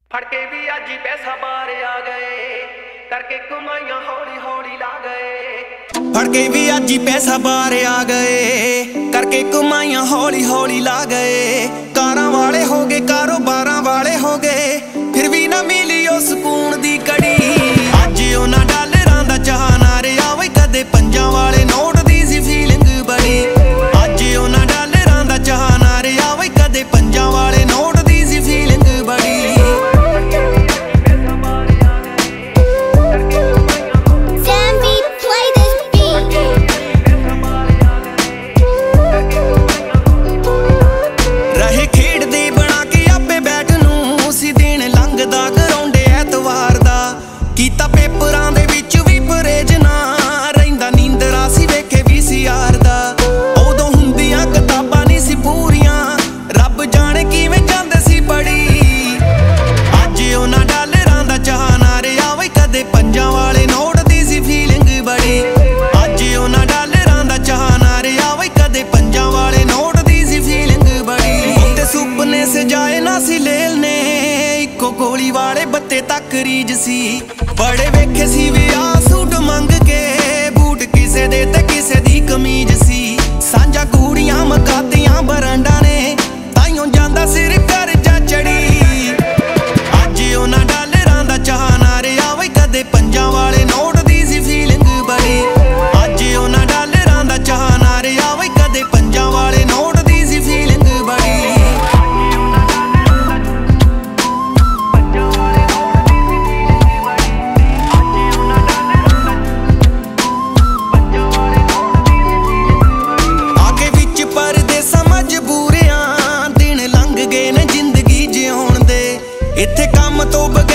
फड़ के भी आज ही पैसा बाहर आ गए, करके कमाइयां हौली हौली ला गए। फड़ के भी आज ही पैसा बाहर आ गए, करके कमाइयां हौली हौली ला गए। कारां वाले हो गए, कारोबारां वाले हो गए, फिर भी ना मिली ओ सुकून दी कड़ी। अज उन्हां डालरां दा चाह ना रहा वे, कदे पंजां वाले नोट दी सी फीलिंग बड़ी। अज उन्हां डालरां दा चाह ना रहा वे, कदे पंजां वाले नोट दी सी फीलिंग बड़ी। कीता पेपरां दे विच भी परहेज ना रहिंदा, नींदरा सी वेखे VCR दा। उदों हुंदियां किताबां नहीं सी पूरियां, रब जाने किवें जांदे सी पढ़ी। अज उन्हां डालरां दा चाह ना रहा वे, कदे पंजां वाले नोट दी सी फीलिंग बड़ी। अज उन्हां डालरां दा चाह ना रहा वे, कदे पंजां वाले नोट दी सी फीलिंग बड़ी। ते सुपने सजाए ना सी लेलने, इक्को गोली वाले बत्ते तक रीज सी। बड़े वेखे सी विआह सूट मंग के, बूट किसे दे ते किसे दी कमीज सी। सांझा कूड़ियां मकातियां बरंडा ने, ताइयों जांदा सिर करजा चढ़ी। अज उन्हां डालरां दा चाह ना रहा वे, कदे पंजां वाले नोट दी सी फीलिंग बड़ी। अज उन्हां डालरां दा चाह ना रहा वे, कदे पंजां वाले नोट दी सी फीलिंग बड़ी। इत्थे काम तो